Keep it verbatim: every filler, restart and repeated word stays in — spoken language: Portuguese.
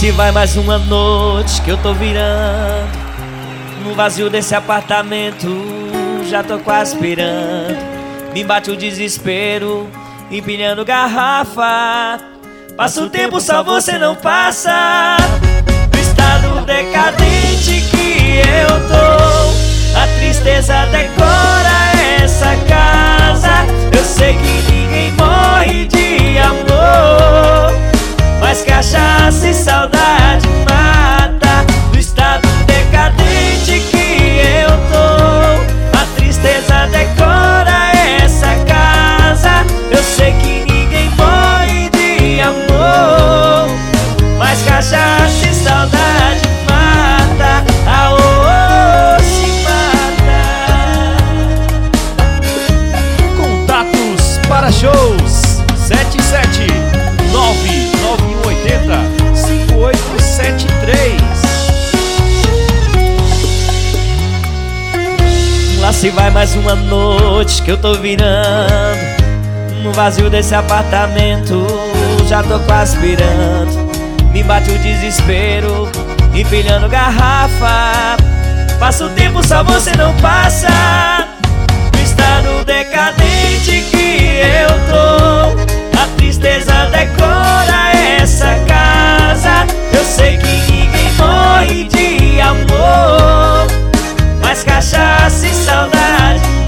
se vai mais uma noite que eu tô virando no vazio desse apartamento, já tô quase pirando. Me bate o desespero, empilhando garrafa. Passa o tempo, só você não passa. No estado decadente que eu tô, a tristeza decora essa casa. Eu sei que ninguém morre de amor, mas cachaça e saudade mata. No estado decadente que eu tô, a tristeza decora essa casa. Eu sei que ninguém morre de amor, mas cachaça e saudade mata. Ah, oh, oh, se mata. Contatos para shows sete sete nove nove um oito zero cinco oito sete três. Lá se vai mais uma noite que eu tô virando no vazio desse apartamento, já tô quase pirando. Me bate o desespero, empilhando garrafa. Passa o tempo, só você não passa. No estado decadente que eu tô, a tristeza decora essa casa. Eu sei que ninguém morre de amor, mas cachaça e saudade